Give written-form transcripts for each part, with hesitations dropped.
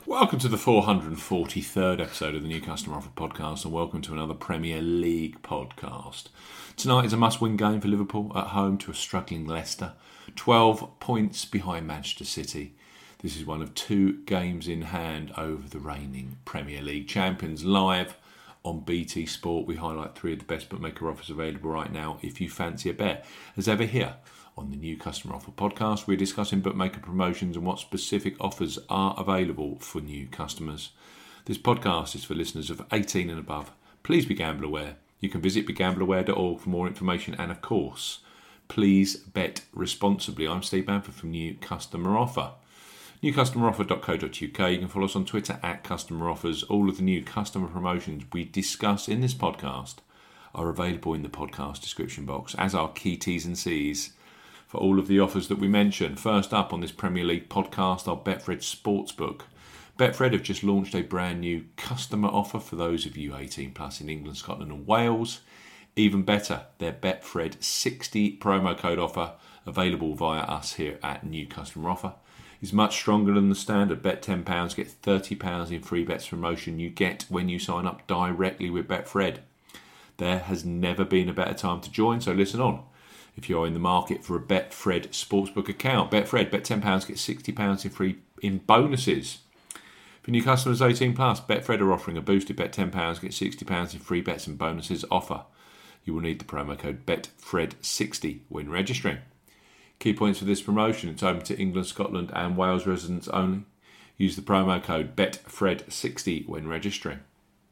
Welcome to the 443rd episode of the New Customer Offer podcast, and welcome to another Premier League podcast. Tonight is a must-win game for Liverpool at home to a struggling Leicester, 12 points behind Manchester City. This is one of two games in hand over the reigning Premier League champions. Live on BT Sport, we highlight three of the best bookmaker offers available right now if you fancy a bet. As ever here on the New Customer Offer podcast, we're discussing bookmaker promotions and what specific offers are available for new customers. This podcast is for listeners of 18 and above. Please be gamble aware. You can visit begambleaware.org for more information, and of course, please bet responsibly. I'm Steve Bamford from New Customer Offer. newcustomeroffer.co.uk. You can follow us on Twitter at Customer Offers. All of the new customer promotions we discuss in this podcast are available in the podcast description box, as are key T's and C's for all of the offers that we mention. First up on this Premier League podcast, our Betfred Sportsbook. Betfred have just launched a brand new customer offer for those of you 18 plus in England, Scotland and Wales. Even better, their Betfred 60 promo code offer, available via us here at New Customer Offer, is much stronger than the standard. Bet £10, get £30 in free bets promotion you get when you sign up directly with Betfred. There has never been a better time to join, so listen on. If you're in the market for a Betfred Sportsbook account, Betfred, bet £10, get £60 in bonuses. For new customers 18 plus, Betfred are offering a boosted bet £10, get £60 in free bets and bonuses offer. You will need the promo code BETFRED60 when registering. Key points for this promotion: it's open to England, Scotland and Wales residents only. Use the promo code BETFRED60 when registering.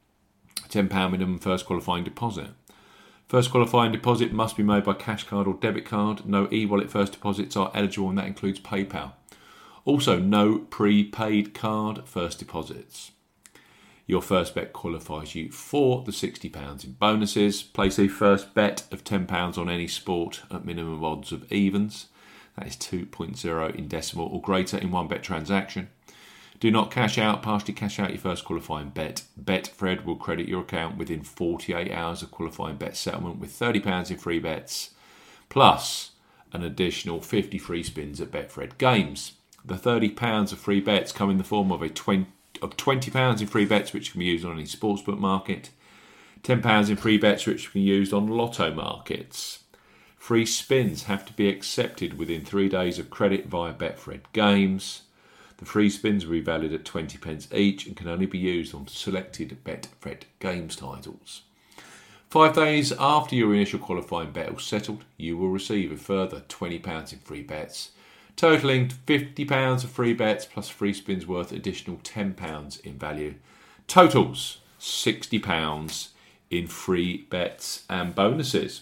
£10 minimum first qualifying deposit. First qualifying deposit must be made by cash card or debit card. No e-wallet first deposits are eligible, and that includes PayPal. Also, no prepaid card first deposits. Your first bet qualifies you for the £60 in bonuses. Place a first bet of £10 on any sport at minimum odds of evens. That is 2.0 in decimal or greater in one bet transaction. Do not partially cash out your first qualifying bet. Betfred will credit your account within 48 hours of qualifying bet settlement with £30 in free bets, plus an additional 50 free spins at Betfred games. The £30 of free bets come in the form of £20 in free bets, which can be used on any sportsbook market, £10 in free bets, which can be used on lotto markets. Free spins have to be accepted within 3 days of credit via Betfred games. The free spins will be valid at 20p each and can only be used on selected Betfred games titles. 5 days after your initial qualifying bet is settled, you will receive a further £20 in free bets, totaling £50 of free bets plus free spins worth additional £10 in value. Totals £60 in free bets and bonuses.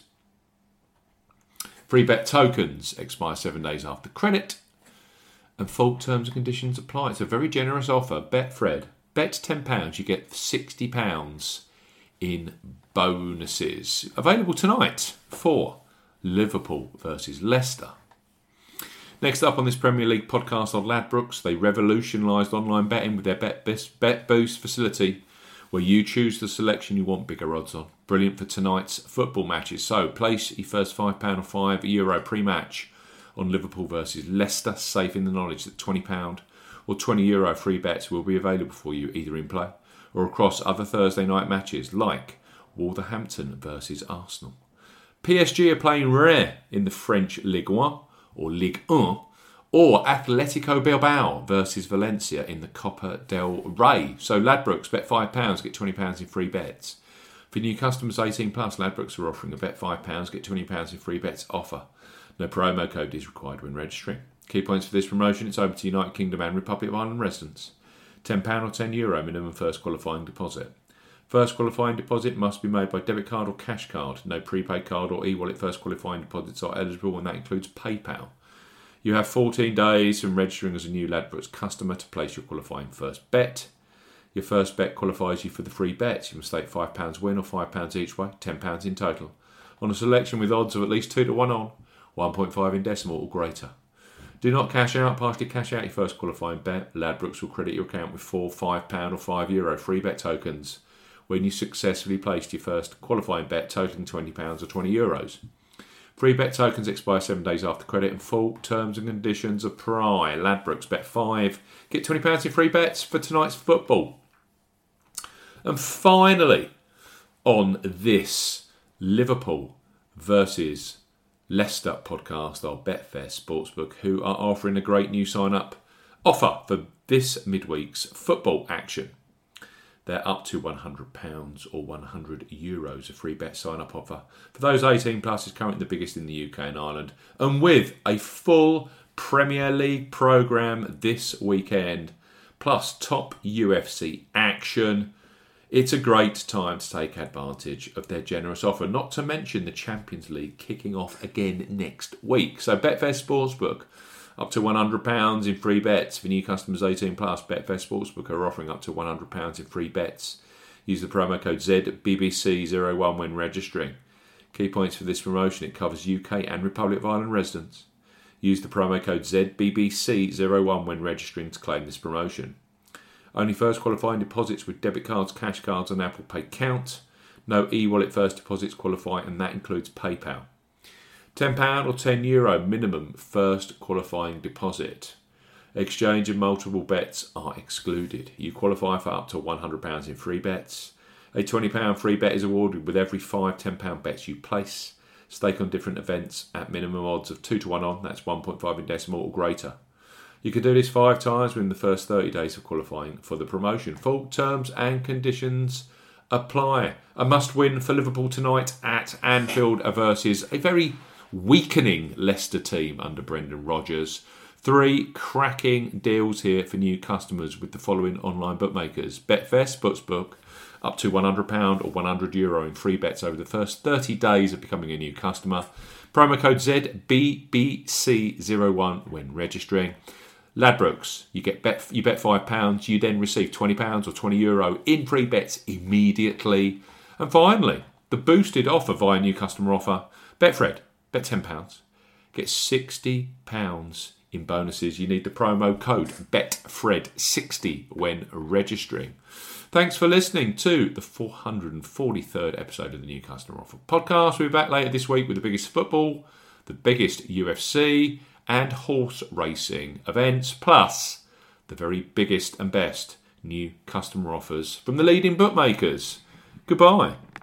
Free bet tokens expire 7 days after credit, and full terms and conditions apply. It's a very generous offer. Betfred. Bet £10, you get £60 in bonuses. Available tonight for Liverpool versus Leicester. Next up on this Premier League podcast are Ladbrokes. They revolutionised online betting with their Bet Boost facility, where you choose the selection you want bigger odds on. Brilliant for tonight's football matches. So place your first £5 or €5 pre-match on Liverpool versus Leicester, safe in the knowledge that £20 or €20 free bets will be available for you either in play or across other Thursday night matches like Wolverhampton versus Arsenal. PSG are playing Rennes in the French Ligue 1 or Ligue 1, or Atletico Bilbao versus Valencia in the Copa del Rey. So Ladbrokes, bet £5, get £20 in free bets. For new customers 18 plus, Ladbrokes are offering a bet £5, get £20 in free bets offer. No promo code is required when registering. Key points for this promotion: it's open to United Kingdom and Republic of Ireland residents. £10 or €10 minimum first qualifying deposit. First qualifying deposit must be made by debit card or cash card. No prepaid card or e-wallet first qualifying deposits are eligible, and that includes PayPal. You have 14 days from registering as a new Ladbrokes customer to place your qualifying first bet. Your first bet qualifies you for the free bets. You must stake £5 win or £5 each way, £10 in total, on a selection with odds of at least 2 to 1 on, 1.5 in decimal or greater. Do not partially cash out your first qualifying bet. Ladbrokes will credit your account with £4, £5 or €5 free bet tokens when you successfully placed your first qualifying bet totaling £20 or €20. Free bet tokens expire 7 days after credit, and full terms and conditions apply. Ladbrokes, bet 5. Get £20 in free bets for tonight's football. And finally, on this Liverpool versus Leicester podcast, our Betfair Sportsbook, who are offering a great new sign-up offer for this midweek's football action. They're up to £100 or €100 a free bet sign-up offer. For those 18 plus, is currently the biggest in the UK and Ireland. And with a full Premier League programme this weekend, plus top UFC action, it's a great time to take advantage of their generous offer, not to mention the Champions League kicking off again next week. So Betfair Sportsbook, up to £100 in free bets. For new customers 18 plus, Betfair Sportsbook are offering up to £100 in free bets. Use the promo code ZBBC01 when registering. Key points for this promotion: it covers UK and Republic of Ireland residents. Use the promo code ZBBC01 when registering to claim this promotion. Only first qualifying deposits with debit cards, cash cards and Apple Pay count. No e-wallet first deposits qualify, and that includes PayPal. £10 or €10 minimum first qualifying deposit. Exchange and multiple bets are excluded. You qualify for up to £100 in free bets. A £20 free bet is awarded with every 5 £10 bets you place. Stake on different events at minimum odds of 2 to 1 on, that's 1.5 in decimal or greater. You can do this 5 times within the first 30 days of qualifying for the promotion. Full terms and conditions apply. A must-win for Liverpool tonight at Anfield versus a very weakening Leicester team under Brendan Rodgers. 3 cracking deals here for new customers with the following online bookmakers. Betfair Sportsbook, up to £100 or €100 in free bets over the first 30 days of becoming a new customer. Promo code ZBBC01 when registering. Ladbrokes, you bet £5, you then receive £20 or €20 in free bets immediately. And finally, the boosted offer via new customer offer. Betfred, bet £10, get £60 in bonuses. You need the promo code BETFRED60 when registering. Thanks for listening to the 443rd episode of the New Customer Offer podcast. We'll be back later this week with the biggest football, the biggest UFC and horse racing events, plus the very biggest and best new customer offers from the leading bookmakers. Goodbye.